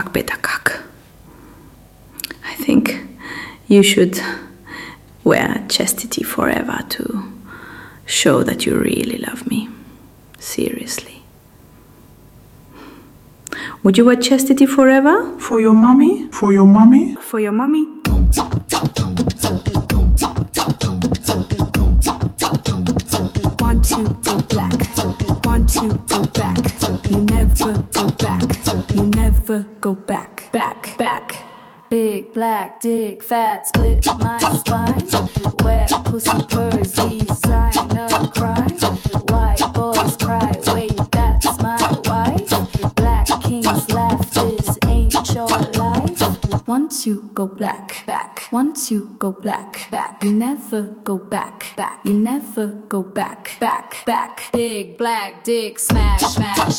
Betakak. I think you should wear chastity forever to show that you really love me. Seriously. Would you wear chastity forever? For your mommy? For your mommy? For your mommy? Want to go black, want to go back. You never go back, you never go back, back, back. Big black dick, fat, split my spine. Wet pussy purrs, designer crime. White boys cry, wait, that's my wife. Black kings laugh, this ain't your life. Once you go black, back. Once you go black, back. You never go back, back. You never go back, back, back. Big black dick, smash, smash.